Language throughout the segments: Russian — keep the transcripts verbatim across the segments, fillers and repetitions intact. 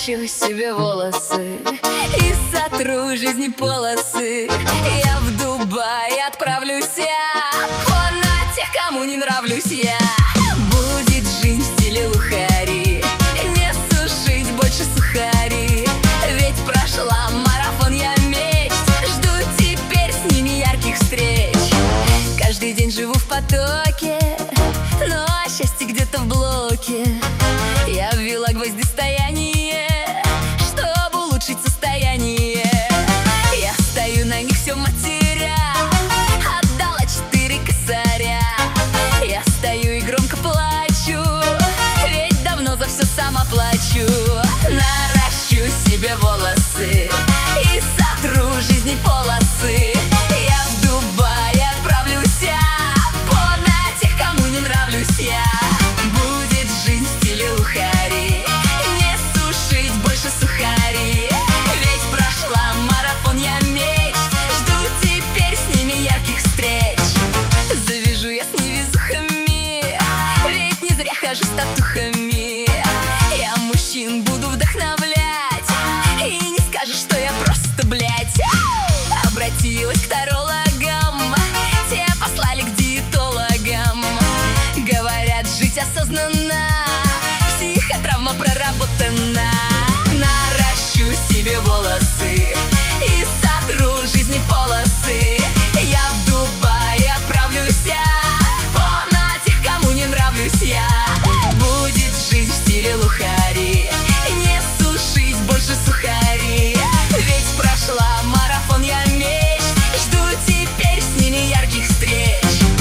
наращу себе волосы и сотру жизни полосы. Я в Дубай отправлюсь я, на тех, кому не нравлюсь я. Будет жизнь в стиле лухари, не сушить больше сухари. Ведь прошла марафон я мечт, жду теперь с ними ярких встреч. Каждый день живу в потоке, но счастье где-то в блоке. Я ввела гвоздистояние, чтобы улучшить состояние. Я стою на них все матеря, отдала четыре косаря. Я стою и громко плачу, ведь давно за все сама плачу. Наращу себе волосы и сотру жизни полосы. Я в Дубай отправлюсь я, на тех, кому не нравлюсь я. Будет жизнь в стиле лухари, не сушить больше сухари. Ведь прошла марафон я мечт, жду теперь с ними ярких встреч. Завяжу я с невезухами, ведь не зря хожу с татухами. Я мужчин буду вдохновлять, и не скажешь, что я просто, блядь. Обратилась к тарологам, те послали к диетологам. Говорят, жить осознанно, психотравма проработана. Наращу себе волосы и сотру жизни полосы. Я в Дубай отправлюсь я, на тех, кому не нравлюсь я. Будет жизнь в стиле лухари, не сушить больше сухари. Ведь прошла марафон я мечт, жду теперь с ними ярких встреч.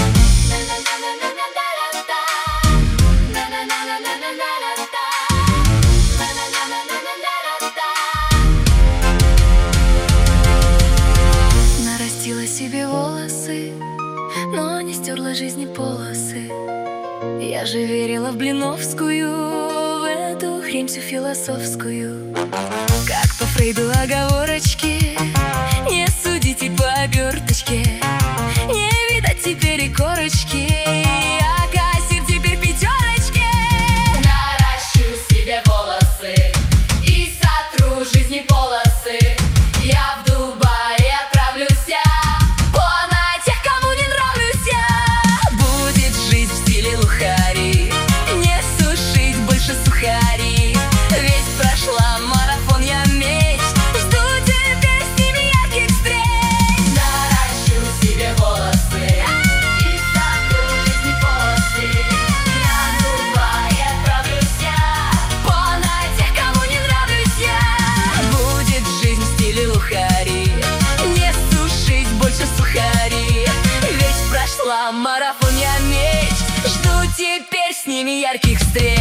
Нарастила себе волосы, но не стерла жизни полосы. Я же верила в Блиновскую, в эту хрень всю философскую. Как по Фрейду оговорочки, не судите по оберточке. Не видать теперь и корочки, а кассир теперь пятерочки. Наращу себе волосы и сотру жизни полосы. Я в Дубай отправлюсь я, на тех, кому не нравлюсь я. Будет жизнь в стиле лухари, не сушить больше сухари. Ведь прошла марафон я мечт, жду теперь с ними ярких встреч. Наращу себе волосы и сотру жизни полосы. Я в Дубай отправлюсь я, на тех, кому не нравлюсь я. Будет жизнь в стиле лухари, не сушить больше сухари. Ведь прошла марафон я мечт, жду теперь с ними ярких встреч.